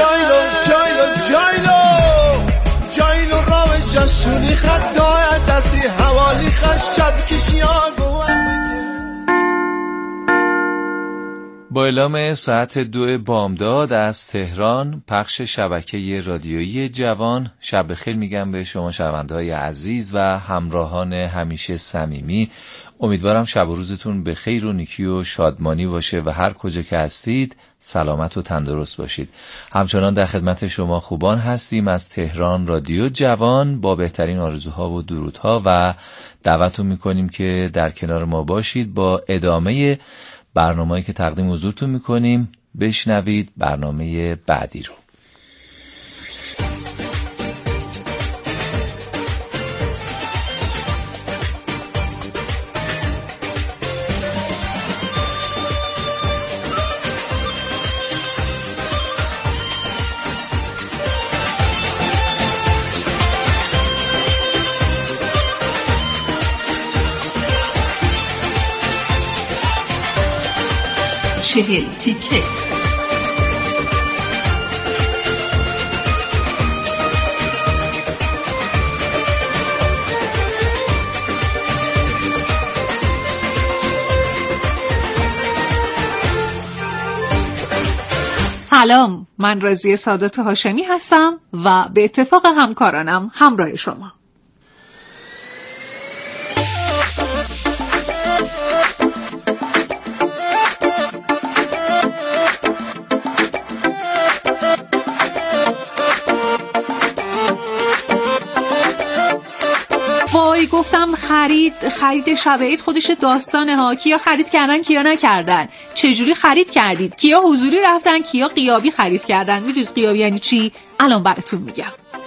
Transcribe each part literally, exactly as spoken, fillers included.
جایلو جایلو جایلو جایلو راو جشونی خط داید دستی حوالی خش شب کشیاگو. با اعلام ساعت دو بامداد از تهران، پخش شبکه رادیویی جوان، شب بخیر میگم به شما شنونده‌های عزیز و همراهان همیشه صمیمی. امیدوارم شب و روزتون به خیر و نیکی و شادمانی باشه و هر کجا که هستید سلامت و تندرست باشید. همچنان در خدمت شما خوبان هستیم از تهران رادیو جوان با بهترین آرزوها و درودها و دعوتتون میکنیم که در کنار ما باشید با ادامه برنامه‌ای که تقدیم حضورتون میکنیم. بشنوید برنامه بعدی رو. چهل تیکه. سلام، من رضیه سادات هاشمی هستم و به اتفاق همکارانم همراه شما. وای گفتم خرید خرید شب عید خودش داستانه ها. کیا خرید کردن کیا نکردن، چجوری خرید کردید، کیا حضوری رفتن کیا غیابی خرید کردن. میدونید غیابی یعنی چی؟ الان براتون میگم.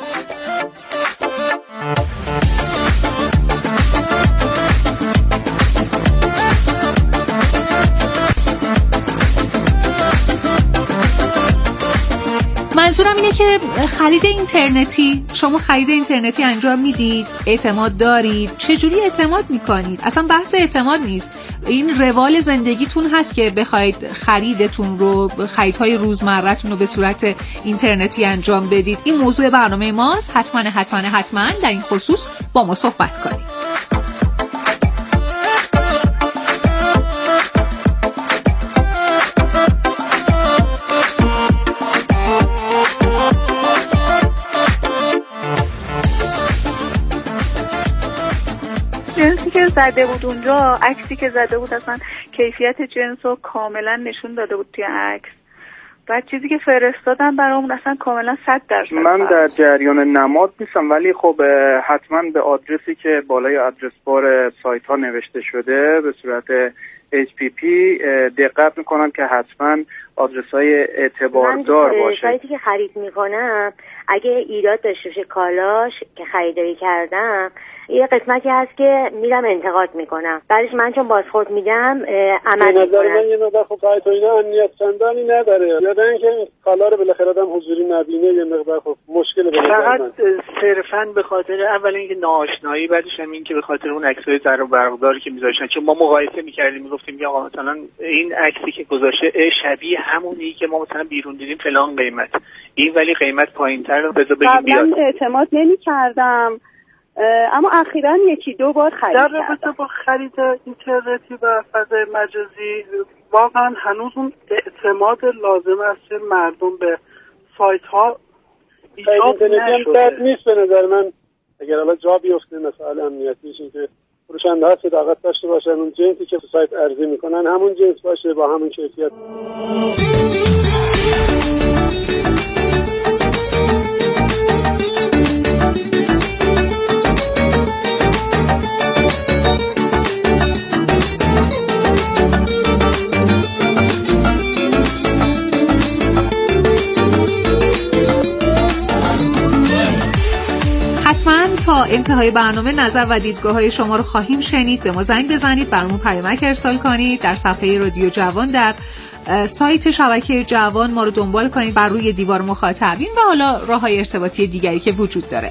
منظورم اینه که خرید اینترنتی، شما خرید اینترنتی انجام میدید، اعتماد دارید، چجوری اعتماد میکنید؟ اصلا بحث اعتماد نیست، این روال زندگیتون هست که بخواید خریدتون رو، خریدهای روزمره‌تون رو به صورت اینترنتی انجام بدید. این موضوع برنامه ماست. حتما حتما حتما در این خصوص با ما صحبت کنید. زده بود اونجا، عکسی که زده بود اصلا کیفیت جنس رو کاملا نشون داده بود توی عکس. بعد چیزی که فرستادن برامون اصلا کاملا صد درصد. من در جریان نماد نیستم ولی خب حتما به آدرسی که بالای آدرس بار سایت ها نوشته شده به صورت اچ پی پی دقت میکنم که حتما آدرس های اعتباردار باشه. سایتی که خرید میکنم اگه ایراد داشته باشه کالاش که خریداری کردم، یه قسمتی هست که میرم انتقاد میکنم، بعدش من چون بازخورد میدم عمل میکنم. نظر من یه مقدار خب سایت و اینا امنیت چندانی نداره، یادن که این کالا رو بالاخره آدم حضوری نبینه یه مقدار خب مشکل به فقط صرفاً به خاطر اول اینکه ناآشنایی، بعدش هم این که به خاطر اون عکسای زر و برقداری که میذاشتن، چون ما مقایسه میکردیم میگفتیم که آقا مثلا این عکسی که گذاشته شبیه همونی که ما مثلا بیرون دیدیم فلان قیمت، این ولی قیمت پایین‌تر رو بذار بگیم بیاد. من اعتماد نمی‌کردم اما اخیراً یکی دو بار خرید در رابطه با خرید اینترنتی و فضای مجازی واقعا هنوز اون اعتماد لازم است که مردم به سایت ها ایجاد نشده نیست. به نظر من اگر الان جا بیفته مسائل امنیتیش این که فروشنده ها صداقت داشته باشن، اون جنسی که تو سایت عرضه میکنن همون جنس باشه با همون کیفیت. حتما تا انتهای برنامه نظر و دیدگاه‌های شما رو خواهیم شنید. به ما زنگ بزنید، برامون پیامک ارسال کنید، در صفحه رادیو جوان در سایت شبکه جوان ما رو دنبال کنید، بر روی دیوار مخاطبین و حالا راه‌های ارتباطی دیگری که وجود داره.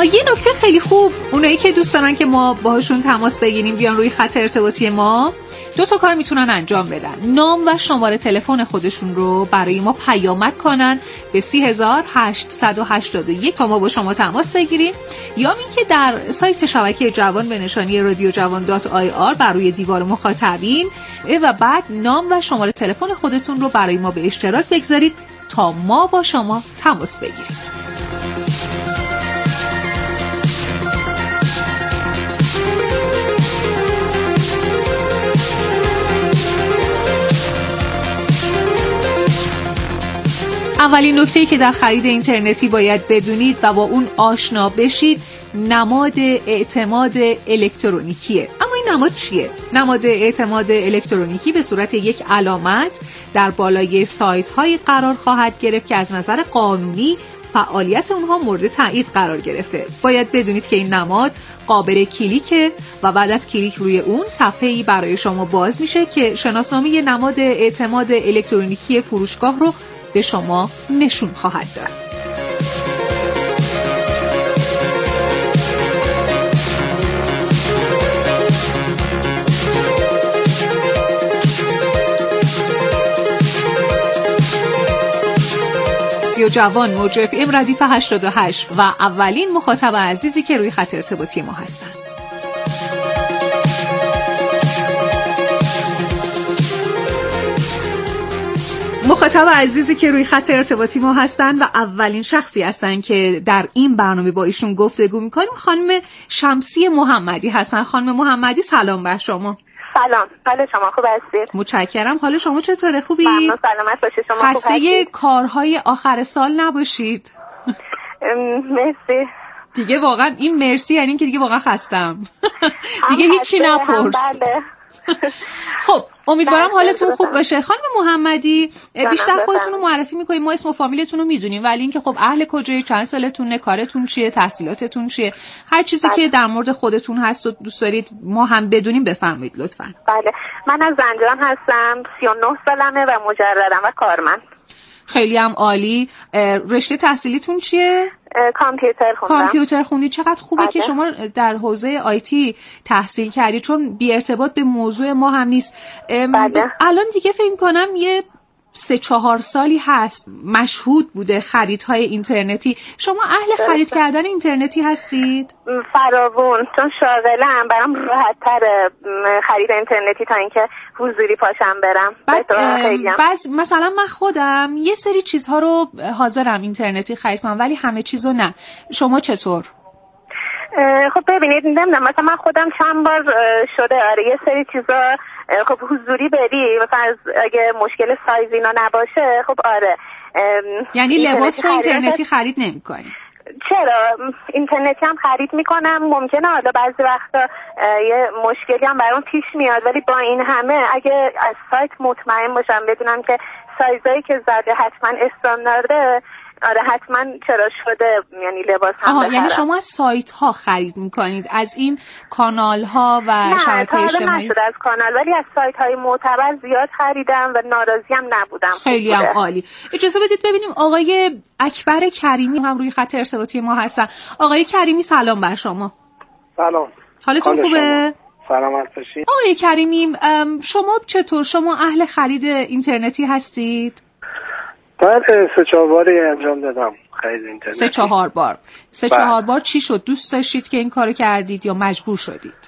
یه نکته خیلی خوب، اونایی که دوست دارن که ما باهاشون تماس بگیریم بیان روی خط ارتباطی ما، دو تا کار میتونن انجام بدن. نام و شماره تلفن خودشون رو برای ما پیامک کنن به سه هزار هشتصد و هشتاد و یک تا ما با شما تماس بگیریم، یا اینکه در سایت شبکه جوان به نشانی رادیو جوان دات آی آر بر روی دیوار مخاطبین و بعد نام و شماره تلفن خودتون رو برای ما به اشتراک بگذارید تا ما با شما تماس بگیریم. اولین نکته‌ای که در خرید اینترنتی باید بدونید و با اون آشنا بشید نماد اعتماد الکترونیکیه. اما این نماد چیه؟ نماد اعتماد الکترونیکی به صورت یک علامت در بالای سایت‌های قرار خواهد گرفت که از نظر قانونی فعالیت اونها مورد تایید قرار گرفته. باید بدونید که این نماد قابل کلیکه و بعد از کلیک روی اون صفحه‌ای برای شما باز میشه که شناسنامه نماد اعتماد الکترونیکی فروشگاه رو به شما نشون خواهد داد. رادیو جوان موج اف ام ردیف هشتاد و هشت و اولین مخاطب عزیزی که روی خط ارتباطی ما هستن. مخاطب عزیزی که روی خط ارتباطی ما هستن و اولین شخصی هستن که در این برنامه با ایشون گفتگو میکنیم خانم شمسی محمدی هستن. خانم محمدی سلام بر شما. سلام، حال شما خوب هستید؟ متشکرم. حال شما چطوره؟ خوبی؟ ممنون، سلامت باشید. شما خوب هستید؟ خسته کارهای آخر سال نباشید. مرسی. دیگه واقعا این مرسی یعنی که دیگه واقعا خستم. دیگه هیچی نپرس. بله. خب امیدوارم حالتون خوب باشه. خانم محمدی بیشتر خودتون رو معرفی میکنید، ما اسم و فامیلتون رو میدونیم ولی اینکه خب اهل کجایی، چند سالتونه، کارتون چیه، تحصیلاتتون چیه، هر چیزی بله. که در مورد خودتون هست و دوست دارید ما هم بدونیم بفرمایید لطفاً. بله، من از زنجان هستم، سی و نه سالمه و مجردم و کارمند. خیلی هم عالی. رشته تحصیلیتون چیه؟ کامپیوتر خوندم. کامپیوتر خوندی. چقدر خوبه بله. که شما در حوزه آیتی تحصیل کردی، چون بی ارتباط به موضوع ما هم نیست. بله. الان دیگه فکر کنم یه سه چهار سالی هست مشهود بوده خریدهای اینترنتی. شما اهل خرید کردن اینترنتی هستید؟ فراوون، چون شاغلم برام راحت تر خرید اینترنتی تا اینکه حضوری پاشم برم. بس مثلا من خودم یه سری چیزها رو حاضرم اینترنتی خرید کنم ولی همه چیزو نه. شما چطور؟ خب ببینید، نمیدونم، مثلا من خودم چند بار شده آره یه سری چیزا خب حضوری بری، مثلا اگه مشکل سایز اینا نباشه خب آره. یعنی لباس رو اینترنتی خرید نمی‌کنی؟ چرا؟ اینترنتی هم خرید میکنم، ممکنه حالا بعضی وقتا یه مشکلی هم برام پیش میاد ولی با این همه اگه از سایت مطمئن باشم بدونم که سایزایی که زده حتما استاندارده، آره حتما چرا شده، یعنی لباس هم بخرم. یعنی شما از سایت ها خرید میکنید، از این کانال ها و شبکه اجتماعی؟ نه، از کانال ولی از سایت های معتبر زیاد خریدم و ناراضی هم نبودم. خیلی هم عالی. اجازه بدید ببینیم آقای اکبر کریمی هم روی خط ارتباطی ما هستن. آقای کریمی سلام بر شما. سلام. حالتون خوبه؟ سلامت باشید. آقای کریمی شما چطور؟ شما اهل خرید اینترنتی هستید؟ من سه چهار باری انجام دادم خرید اینترنتی. سه چهار بار سه بله. چهار بار چی شد؟ دوست داشتید که این کارو کردید یا مجبور شدید؟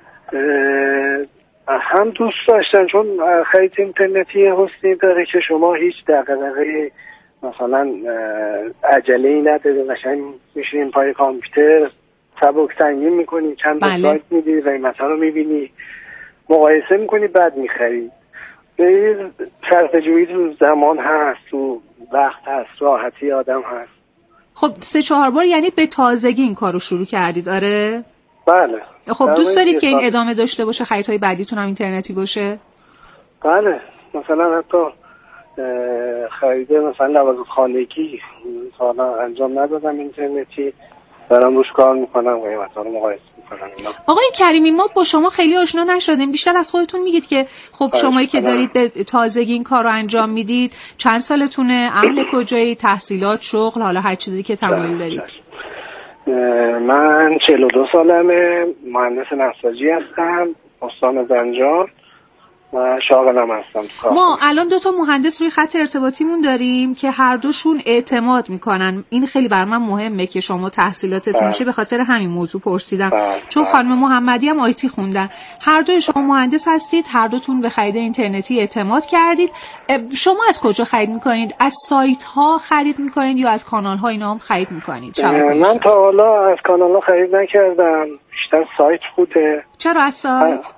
هم دوست داشتم، چون خرید اینترنتی حسنی داره که شما هیچ دغدغه مثلا عجله‌ای نداره، قشنگ میشین پای کامپیوتر سبک سنگین میکنی، چند تا بله. سایت میدی، قیمتا رو میبینی، مقایسه میکنی، بعد میخری. به صرفه‌جویی تو زمان هست، تو وقت هست، راحتی آدم هست. خب سه چهار بار یعنی به تازگی این کارو شروع کردید؟ آره بله. خب دوست دارید که این ادامه داشته باشه، خریدهای بعدیتون هم اینترنتی باشه؟ بله، مثلا حتی خریده مثلا لوازم خانگی حالا انجام ندادم اینترنتی، دارم روش کار میکنم، قیمتا رو مقایسه میکنم. آقای کریمی ما با شما خیلی آشنا نشدیم، بیشتر از خودتون میگید که خب شمایی که دارید به تازگی این کار رو انجام میدید، چند سالتونه، اهل کجایی، تحصیلات، شغل، حالا هر چیزی که تمایل دارید؟ من چهل و دو سالمه، مهندس نساجی هستم، استان زنجان و شاغلم هستم. ما الان دو تا مهندس روی خط ارتباطیمون داریم که هر دوشون اعتماد میکنن. این خیلی بر من مهمه که شما تحصیلاتتون چه، به خاطر همین موضوع پرسیدم. بله. چون خانم محمدی هم آیتی خوندن. هر دوی شما مهندس هستید، هر دوتون به خرید اینترنتی اعتماد کردید. شما از کجا خرید میکنید؟ از سایت ها خرید میکنید یا از کانال ها اینا هم خرید میکنید؟ من تا حالا از کانال ها خرید نکردم، بیشتر سایت بوده. چرا از سایت؟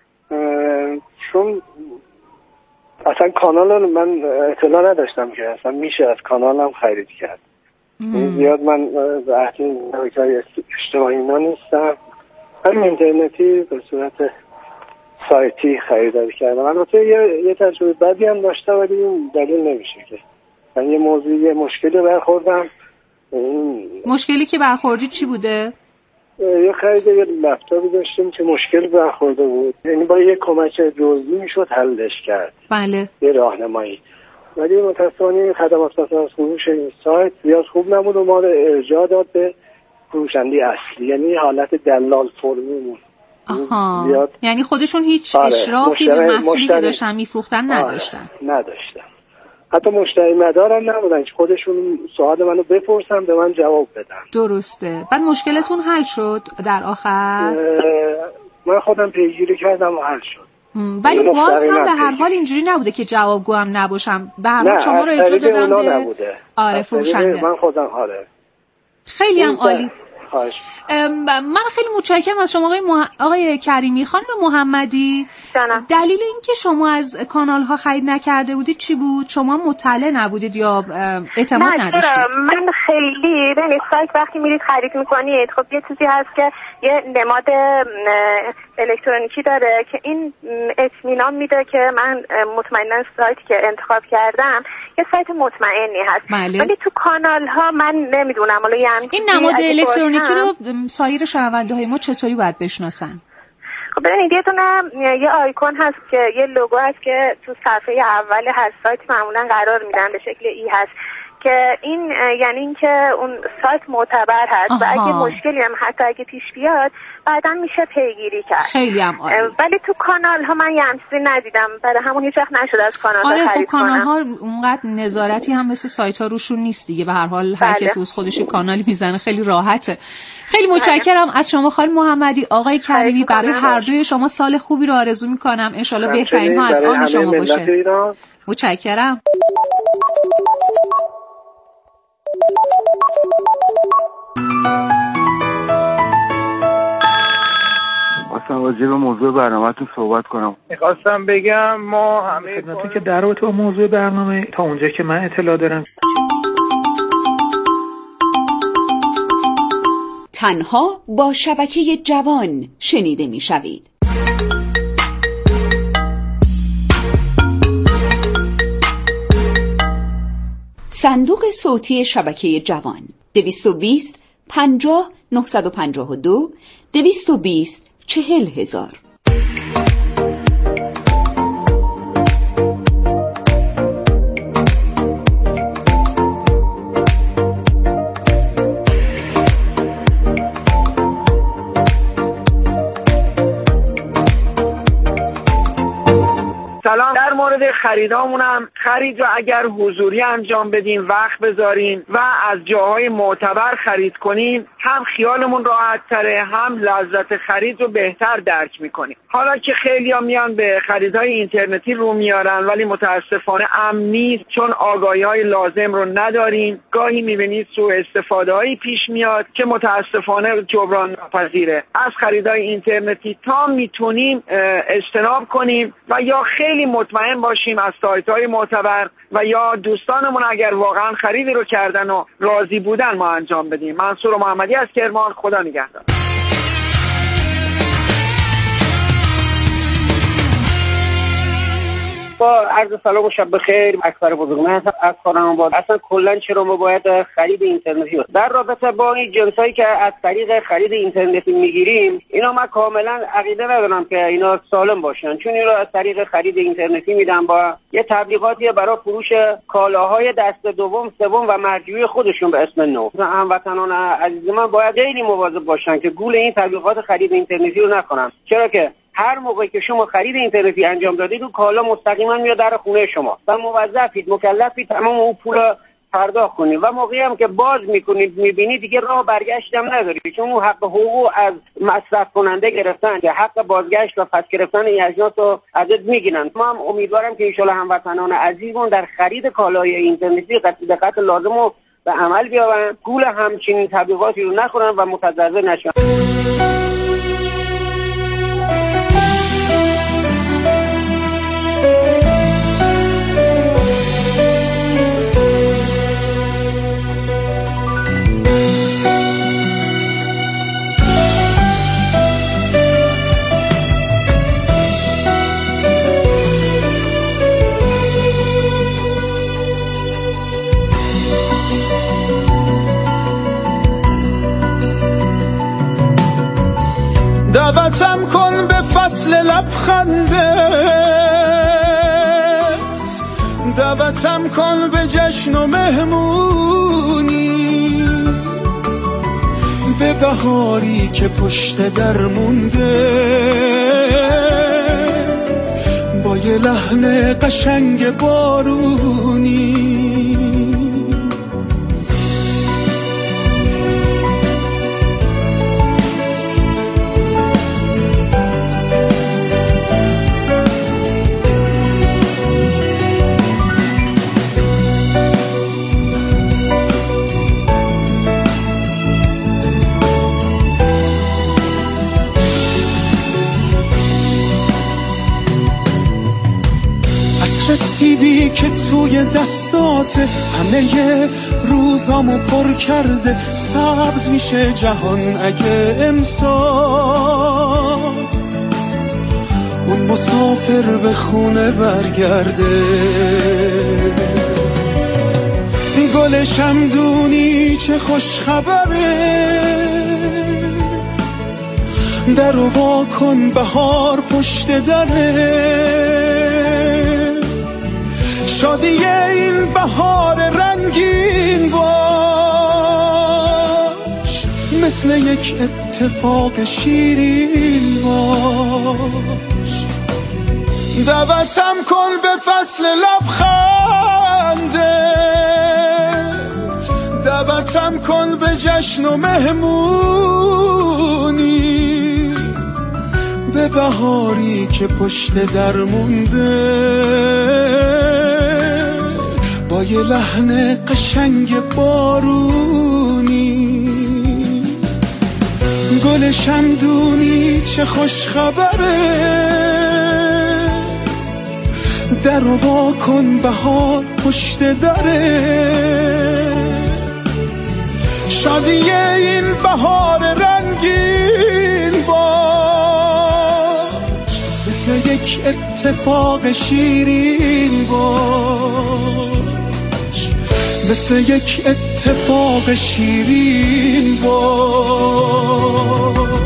چون اصلا کانال من اطلاع نداشتم که اصلا میشه از کانال هم خرید کرد. زیاد من اهل نویتای اجتماعی اینا نیستم، همین اینترنتی به صورت سایتی خریداری کردم. البته یه, یه تجربه بدی هم داشته ولی این دلیل نمیشه که من یه موضوعی یه مشکلی برخوردم. مشکلی که برخوردی چی بوده؟ یه خرید یه لپتاپی داشتیم که مشکل برخورده بود، یعنی با یه کمک جزئی میشد حلش کرد. بله. یه راهنمایی. ولی متأسفانه خدمات پس از فروش این سایت زیاد خوب نبود و ما رو ارجاع داد به فروشنده اصلی، یعنی حالت دلال فرمیمون. آها. زیاد... یعنی خودشون هیچ آره. اشرافی به محصولی که داشتن میفروختن نداشتن. آره. نداشتن. حتی مشتری مدارم نبودن که خودشون سوال منو بپرسن به من جواب بدن. درسته. بعد مشکلتون حل شد در آخر؟ من خودم پیگیری کردم و حل شد. ولی باز هم به هر حال اینجوری نبوده که جوابگو هم نباشم. به هر حال شما رو ارجاع دادم به نبوده. آره فروشنده. من خودم آره. خیلی هم عالی. من خیلی متشکرم از شما آقای, مح... آقای کریمی. خانم محمدی جانم. دلیل این که شما از کانال ها خرید نکرده بودید چی بود؟ شما مطلع نبودید یا اعتماد نداشتید؟ من خیلی ببینید سایت وقتی میرید خرید میکنید خب یه چیزی هست که یه نماد الکترونیکی داره که این اطمینان میده که من مطمئنا سایتی که انتخاب کردم یه سایت مطمئنی هست. بله. ولی تو کانال ها من نمیدونم حالا یعنی این نماد الکترونیکی رو سایر شنونده های ما چطوری باید بشناسن؟ خب ببینید یه دونه یه آیکون هست که یه لوگو هست که تو صفحه اول هر سایت معمولا قرار میدن به شکل ای هست که این یعنی این که اون سایت معتبر هست. آها. و اگه مشکلی هم حتی اگه پیش بیاد بعدا میشه پیگیری کرد. خیلی هم عالی. ولی تو کانال ها من یه چیزی ندیدم، برای همون هیچ وقت نشد از کانال ها آره خرید خب کانال ها کنم. اونقدر نظارتی هم مثل سایت ها روشون نیست دیگه. به هر حال هر بله. کسی از خودش کانالی میزنه، خیلی راحته. خیلی متشکرم از شما خانم محمدی. آقای کریمی برای هر دوی شما سال خوبی رو آرزو میکنم. ان شاءالله بهترین ها از آن شما باشه. متشکرم. خواستم راجع به موضوع برنامه‌تون صحبت کنم. میخواستم بگم ما همه خدمتی که در رابطه با موضوع برنامه تا اونجا که من اطلاع دارم تنها با شبکه جوان شنیده میشوید. صندوق صوتی شبکه جوان دویست و بیست پنجاه نهصد و پنجاه و دو دویست و بیست چهل هزار. سلام. در مورد خریدامونم خرید رو اگر حضوری انجام بدیم، وقت بذاریم و از جاهای معتبر خرید کنیم، هم خیالمون راحت تره، هم لذت خرید رو بهتر درک میکنیم. حالا که خیلی‌ها میان به خریدهای اینترنتی رو میارن ولی متاسفانه امن نیست، چون آگاهی‌های لازم رو نداریم. گاهی میبینید سوء استفاده‌هایی پیش میاد که متاسفانه جبران ناپذیره. از خریدهای اینترنتی تا میتونیم اجتناب کنیم و یا خیلی مطمئن باشیم از سایت‌های معتبر و یا دوستانمون اگر واقعا خریدی رو کردن و راضی بودن ما انجام بدیم. منصور محمدی از کرمان. خدا نگهدار. با عرض سلام و شب بخیر. اکبر بزرگ من هستم از خرم‌آباد. اصلا کلا چرا ما باید خرید اینترنتی رو در رابطه با این جنسایی که از طریق خرید اینترنتی میگیریم، اینا من کاملا عقیده ندارم که اینا سالم باشن، چون اینا از طریق خرید اینترنتی میدن با یه تبلیغاتی برای فروش کالاهای دست دوم، سوم و مرجوعی خودشون به اسم نو. هموطنان عزیز من باید خیلی مواظب باشن که گول این تبلیغات خرید اینترنتی رو نکنن، چرا که هر موقعی که شما خرید اینترنتی انجام دادید اون کالا مستقیما میاد در خونه شما و موظفید، مکلفید تمام اون پول پرداخت کنید و موقعی هم که باز میکنید میبینید دیگه راه برگشت هم ندارید، چون اون حق حقوق از مصرف کننده گرفتن که حق بازگشت و پس گرفتن این اجناس رو ازت میگیرن. ما هم امیدوارم که ان شاءالله هموطنان عزیزمون در خرید کالای اینترنتی دقت لازم رو به عمل بیارن، گول همچین تبلیغاتی رو نخورن و متضرر نشن. دعوتم کن به فصل لبخندت، دعوتم کن به جشن و مهمونی، به بهاری که پشت در مونده، با یه لحن قشنگ بارونی. سیبی که توی دستات همه روزامو پر کرده، سبز میشه جهان اگه امسال اون مسافر به خونه برگرده. گل شمدونی چه خوش خبره، درو وا کن بهار پشت دره. شادی این بهار رنگین باش، مثل یک اتفاق شیرین باش. دعوتم کن به فصل لبخندت، دعوتم کن به جشن و مهمونی، به بهاری که پشت در مونده، با یه لحن قشنگ بارونی. گل شمدونی چه خوش خبره، درو وا کن بهار پشت دره. شادی این بهار رنگین باش، مثل یک اتفاق شیرین باش، مثل یک اتفاق شیرین باش.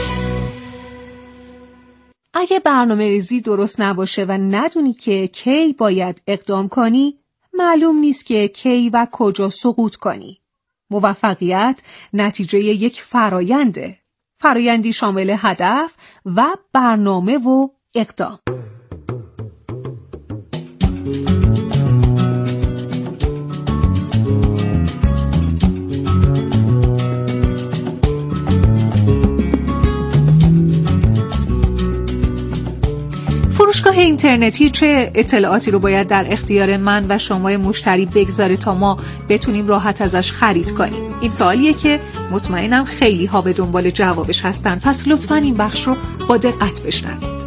اگه برنامه ریزی درست نباشه و ندونی که کی باید اقدام کنی، معلوم نیست که کی و کجا سقوط کنی. موفقیت نتیجه یک فراینده. فرایندی شامل هدف و برنامه و اقدام. فروشگاه اینترنتی چه اطلاعاتی رو باید در اختیار من و شما مشتری بگذاره تا ما بتونیم راحت ازش خرید کنیم؟ این سوالیه که مطمئنم خیلی ها به دنبال جوابش هستن، پس لطفاً این بخش رو با دقت بشنوید.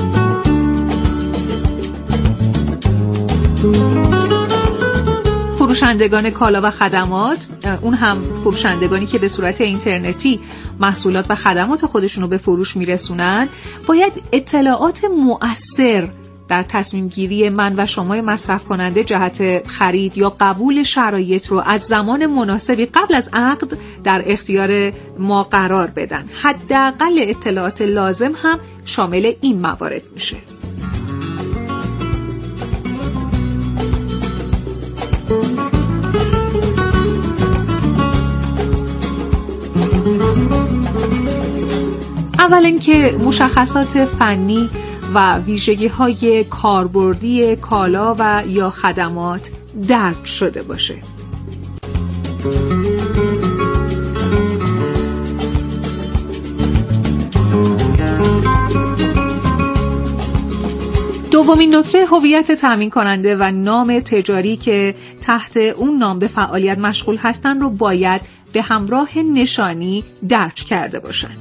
فروش فروشندگان کالا و خدمات، اون هم فروشندگانی که به صورت اینترنتی محصولات و خدمات خودشونو به فروش میرسونن، باید اطلاعات مؤثر در تصمیم گیری من و شما مصرف کننده جهت خرید یا قبول شرایط رو از زمان مناسبی قبل از عقد در اختیار ما قرار بدن. حداقل اطلاعات لازم هم شامل این موارد میشه. اول اینکه مشخصات فنی و ویژگی‌های کاربردی کالا و یا خدمات درج شده باشه. دومین نکته هویت تامین کننده و نام تجاری که تحت اون نام به فعالیت مشغول هستن رو باید به همراه نشانی درج کرده باشن.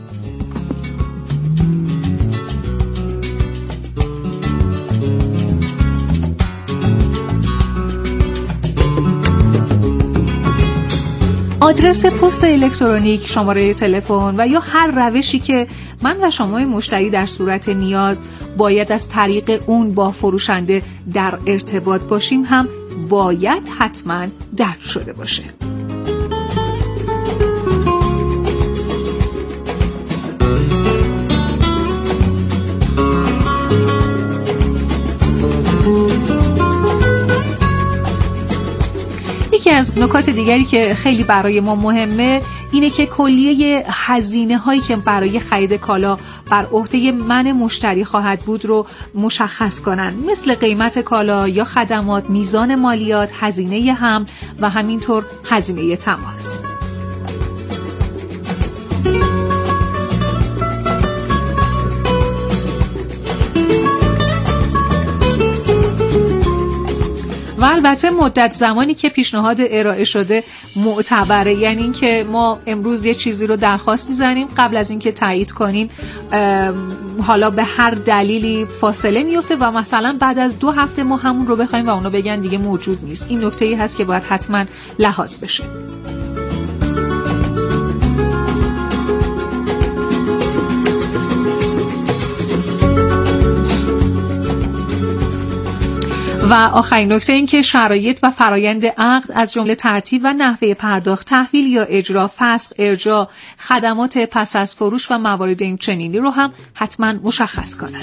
آدرس پست الکترونیک، شماره تلفن و یا هر روشی که من و شما مشتری در صورت نیاز باید از طریق اون با فروشنده در ارتباط باشیم هم باید حتما درج شده باشه. یکی از نکات دیگری که خیلی برای ما مهمه اینه که کلیه هزینه هایی که برای خرید کالا بر عهده من مشتری خواهد بود رو مشخص کنن، مثل قیمت کالا یا خدمات، میزان مالیات، هزینه حمل و همینطور هزینه تماس. و البته مدت زمانی که پیشنهاد ارائه شده معتبره، یعنی این که ما امروز یه چیزی رو درخواست میزنیم، قبل از اینکه تایید کنیم حالا به هر دلیلی فاصله میفته و مثلا بعد از دو هفته ما همون رو بخوایم و اونا بگن دیگه موجود نیست. این نکته‌ای هست که باید حتما لحاظ بشه. و آخرین نکته این که شرایط و فرایند عقد از جمله ترتیب و نحوه پرداخت، تحویل یا اجرا، فسخ، ارجاع، خدمات پس از فروش و موارد این چنینی رو هم حتما مشخص کنن.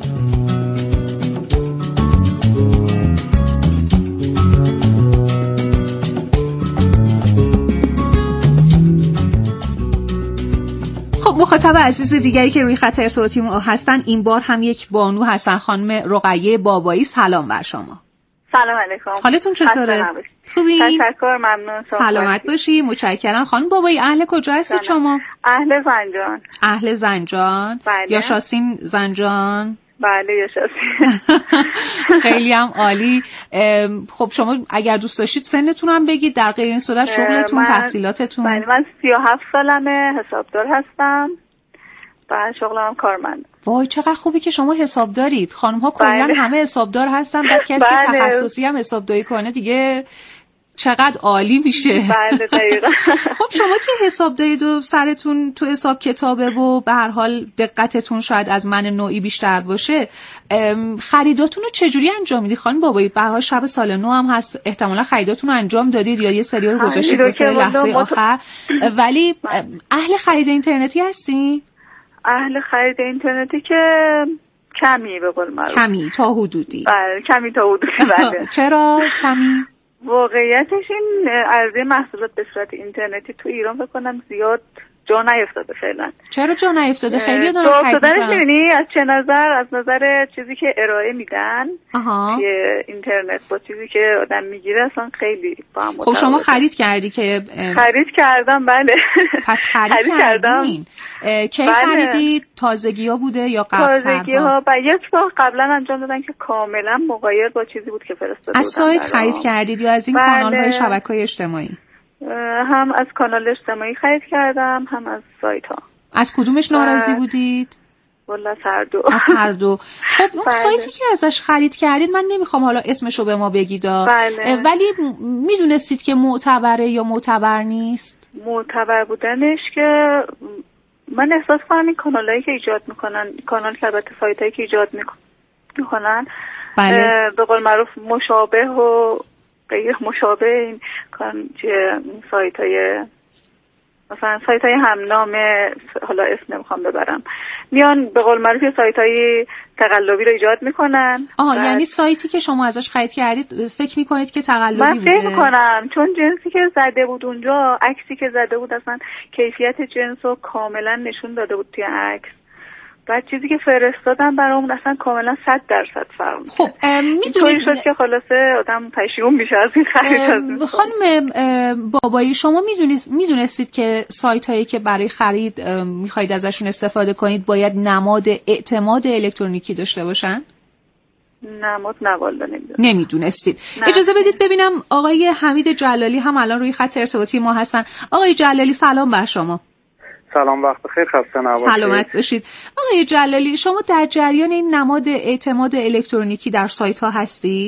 خب مخاطب عزیز دیگری که روی خط ارتباطی ما هستن این بار هم یک بانو هستن، خانم رقیه بابایی. سلام بر شما. سلام علیکم. حالتون چطوره؟ خوبی؟ تشکر، ممنون. سلامت باشی، متشکرم. خانم بابایی اهل کجا هستید شما؟ اهل زنجان. اهل زنجان؟ بله. یا شاسین زنجان؟ بله یا شاسین. خیلی هم عالی. خب شما اگر دوست داشتید سنتون هم بگید، در غیر این صورت شغلتون، من... تحصیلاتتون. بله من سی و هفت سالمه، حسابدار هستم و شغلم کارمند. وای چقدر خوبی که شما حساب دارید. خانم ها کلا بله. همه حسابدار هستن، بعد کسی که بله. تخصصی هم حسابداری کنه دیگه چقدر عالی میشه. بله دقیقاً. خب شما که حساب دارید و سرتون تو حساب کتابه و به هر حال دقتتون شاید از من نوعی بیشتر باشه، خریداتون رو چجوری انجام میدید خانم بابایی؟ به هر حال شب سال نو هم هست، احتمالاً خریداتون رو انجام دادید یا یه سری رو گذاشتید واسه لحظه آخر، ولی اهل خرید اینترنتی هستی؟ اهل خرید اینترنتی که کمی به قول معروف. کمی تا حدودی. بله کمی تا حدودی. بله. چرا کمی؟ واقعیتش این عرضه محصولات به صورت اینترنتی تو ایران بکنم زیاد جا نیفتاده فعلا. چرا جا نیفتاده؟ خیلی دارن خرید میکنن. می‌بینی از چه نظر؟ از نظر چیزی که ارائه میدن که اینترنت با چیزی که آدم میگیره اصلا خیلی با هم متفاوته. خب شما خرید کردی که خرید کردم. بله پس خرید, خرید کردم. کی بله. خریدید؟ تازگی‌ها بوده یا قبل ترها؟ تازگی‌ها و یک بار قبلا انجام دادن که کاملا مغایر با چیزی بود که فرستاده بودن. از سایت خرید کردید یا از این بله. کانال‌های شبکه‌های اجتماعی؟ هم از کانال اجتماعی خرید کردم هم از سایت ها. از کدومش ناراضی بودید؟ والا از هر دو. از هر دو. خب اون بله. سایتی که ازش خرید کردید من نمیخوام حالا اسمشو به ما بگید بله. ولی میدونستید که معتبره یا معتبر نیست؟ معتبر بودنش که من احساس کنم این کانالایی که ایجاد میکنن، کانال که البته سایتایی که ایجاد میکنن بله. به قول معروف مشابه و غیر مشابه این کان سایتای مثلا سایت های همنامه، حالا اسم نمیخوام ببرم، میان به قول معروف سایت های تقلبی رو ایجاد میکنن. آه یعنی سایتی که شما ازش خرید کردید فکر میکنید که تقلبی بوده؟ من فکر میکنم چون جنسی که زده بود اونجا، عکسی که زده بود اصلا کیفیت جنس رو کاملا نشون داده بود توی عکس. بعد چیزی که فرستادم برامون اصلا کاملا صد درصد فرق می‌کنه. خب میدونید شد که خلاصه آدم پشیمون میشه از این خرید. خانم بابایی شما میدونید میدونستید که سایت هایی که برای خرید میخواید ازشون استفاده کنید باید نماد اعتماد الکترونیکی داشته باشن؟ نماد نه والا نمیدونم. نمیدونستید. اجازه بدید ببینم آقای حمید جلالی هم الان روی خط ارتباطی ما هستن. آقای جلالی سلام بر شما. سلام، وقت بخیر، خسته نباشید. سلامت باشید. آقای جلالی شما در جریان این نماد اعتماد الکترونیکی در سایت ها هستید؟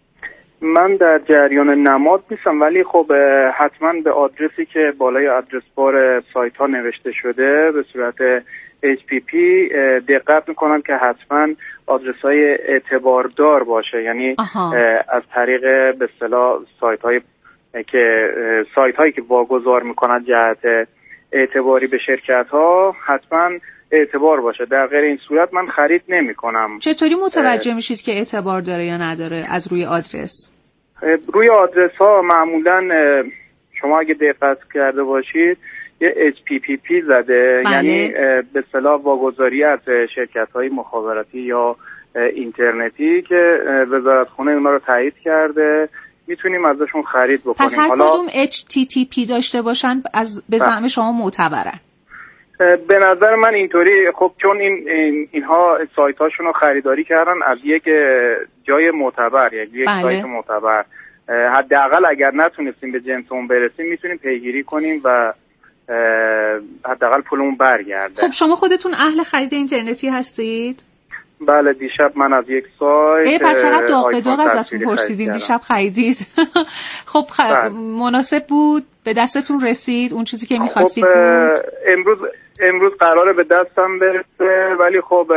من در جریان نماد نیستم، ولی خب حتما به آدرسی که بالای آدرس بار سایت ها نوشته شده به صورت اچ پی پی دقت میکنم که حتما آدرس های اعتباردار باشه، یعنی آها. از طریق به اصطلاح سایت های که سایت هایی که واگذار میکنن جهت اعتباری به شرکت ها حتما اعتبار باشه، در غیر این صورت من خرید نمی کنم. چطوری متوجه میشید که اعتبار داره یا نداره از روی آدرس؟ روی آدرس ها معمولا شما اگه دقت کرده باشید یه اچ پی پی پی زده بله. یعنی به اصطلاح واگذاری از شرکت های مخابراتی یا اینترنتی که وزارت خونه اونا رو تایید کرده، میتونیم ازشون خرید بکنیم. پس هر حالا کدوم اچ تی تی پی داشته باشن از به زعم شما معتبرن؟ به نظر من اینطوری، خب چون این, این اینها سایت هاشون رو خریداری کردن از یک جای معتبر، یک بله. سایت معتبر، حداقل اگر نتونستیم به جنسمون برسیم میتونیم پیگیری کنیم و حداقل پولمون برگرده. خب شما خودتون اهل خرید اینترنتی هستید؟ بله، دیشب من از یک سایت ای پس چقدر داغ به داغ ازتون پرسیدیم دیشب خریدید. خب خ... مناسب بود؟ به دستتون رسید اون چیزی که می‌خواستید؟ خب امروز امروز قراره به دستم برسه، ولی خب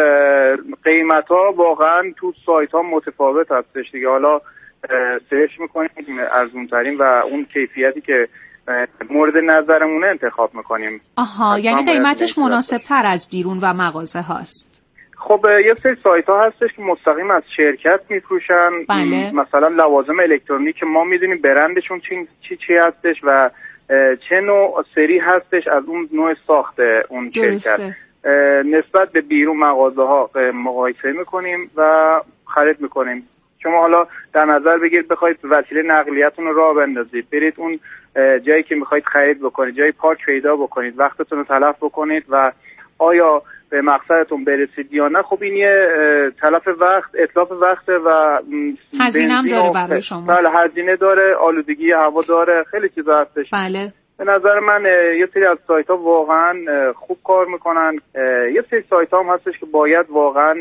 قیمت‌ها واقعا تو سایت‌ها متفاوت هستش دیگه. حالا سرچ می‌کنیم ارزان‌ترین و اون کیفیتی که مورد نظرمونه انتخاب می‌کنیم. آها، یعنی قیمتش مناسب‌تر از بیرون و مغازه هاست. خب یه سری سایت ها هستش که مستقیم از شرکت میفروشن، بله. مثلا لوازم الکترونیک که ما میدونیم برندشون چی چی, چی هستش و چه نوع سری هستش از اون نوع ساخت اون درسته. شرکت نسبت به بیرون مغازه ها مقایسه میکنیم و خرید میکنیم. شما حالا در نظر بگیرید بخواید وسیله نقلیتون رو راه بندازید، برید اون جایی که میخواید خرید بکنید، جای پارک پیدا بکنید، وقتتون رو تلف بکنید و آیا به مقصدتون برسید یا نه. خب این یه تلف وقت، اتلاف وقت و هزینه هم داره برای شما. بله، هزینه داره، آلودگی هوا داره، خیلی چیزا هستش. بله. به نظر من یه سری از سایت ها واقعا خوب کار میکنن، یه سری سایت ها هم هستش که باید واقعا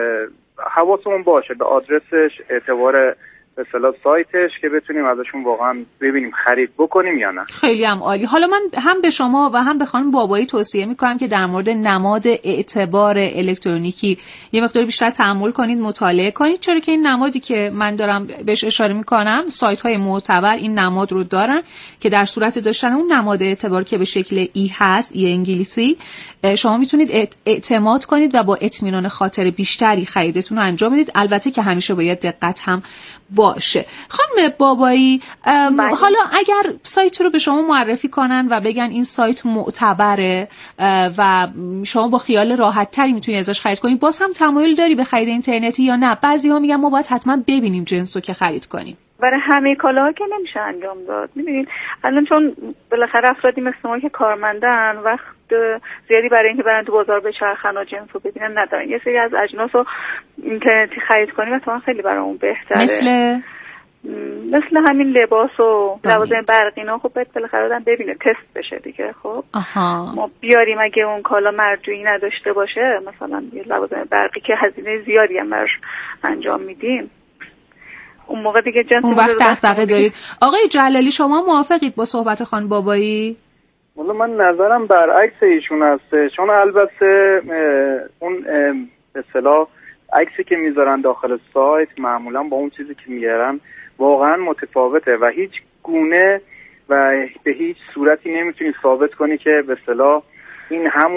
حواسمون باشه به آدرسش، اعتبار به اصطلاح سایتش که بتونیم ازشون واقعا ببینیم خرید بکنیم یا نه. خیلی هم عالی. حالا من هم به شما و هم به خانم بابایی توصیه میکنم که در مورد نماد اعتبار الکترونیکی یه مقدار بیشتر تأمل کنید، مطالعه کنید، چرا که این نمادی که من دارم بهش اشاره میکنم سایت های معتبر این نماد رو دارن که در صورت داشتن اون نماد اعتبار که به شکل ای هست، ای انگلیسی، شما میتونید اعتماد کنید و با اطمینان خاطر بیشتری خریدتون رو انجام بدید. البته که همیشه باید دقت هم باشه. خانم بابایی حالا اگر سایت رو به شما معرفی کنن و بگن این سایت معتبره و شما با خیال راحت تری میتونی ازش خرید کنید، باز هم تمایل داری به خرید اینترنتی یا نه؟ بعضی ها میگن ما باید حتما ببینیم جنس رو که خرید کنیم. برای همه کالاها که نمیشه انجام داد. میدونید الان چون بالاخره افرادی مثل ما که کارمندن وقت زیادی برای اینکه برن تو بازار بچرخن و جنس رو ببینن ندارن. یه سری از اجناس رو اینترنتی خرید کنیم مثلا خیلی برامون بهتره. مثل مثل همین لباس و لوازم برقینا خب باید بالاخره آدم ببینه تست بشه دیگه. خب آها. ما بیاریم اگه اون کالا مرجوعی نداشته باشه، مثلا یه لوازم برقی که هزینه زیادی هم براش انجام میدیم، اون موقع دیگه جنس اون وقت دغدغه دارید. آقای جلالی شما موافقید با صحبت خان بابایی؟ والله من نظرم برعکس ایشون هسته، چون البته اون به اصطلاح عکسی که میذارن داخل سایت معمولا با اون چیزی که میارن واقعا متفاوته و هیچ گونه و به هیچ صورتی نمیتونی ثابت کنی که به اصطلاح این همون